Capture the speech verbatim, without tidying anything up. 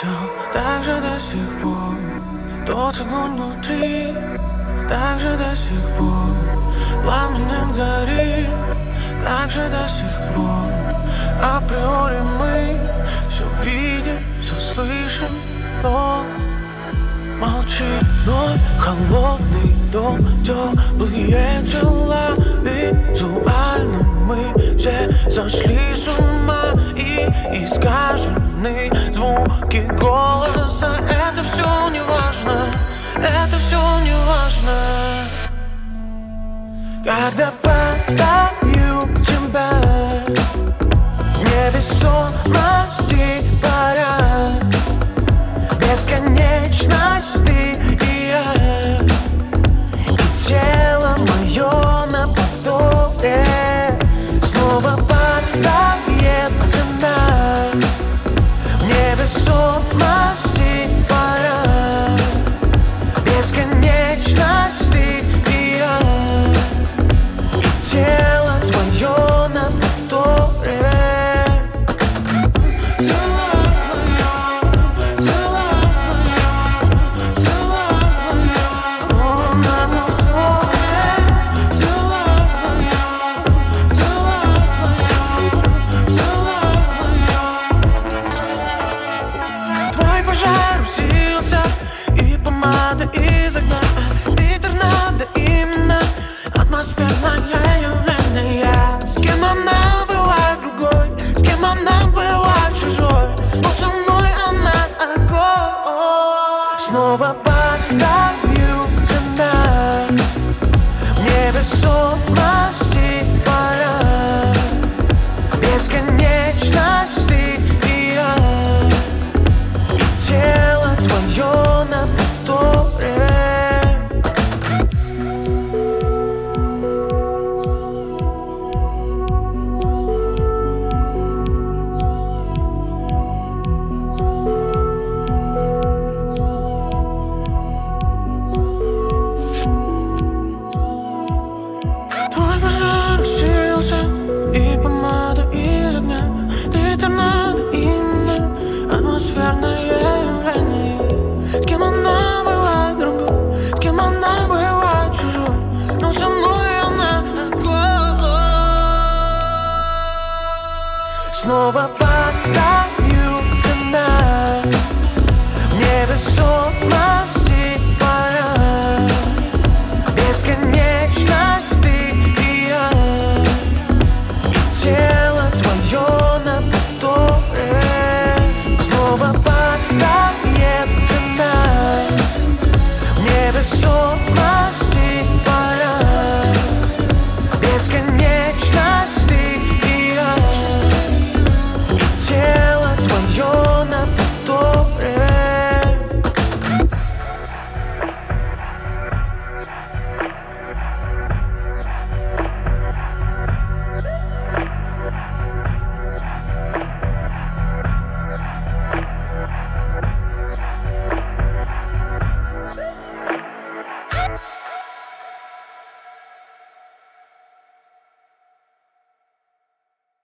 все так же до сих пор. Тот огонь внутри, так же до сих пор. Пламенем горит, так же до сих пор. Априори мы все видим, все слышим, но молчит ночь, холодный дом, теплые тела. Визуально мы все сошли с ума. И искажены звуки голоса. Это все не важно, это все не важно. Когда постою тебя невесомо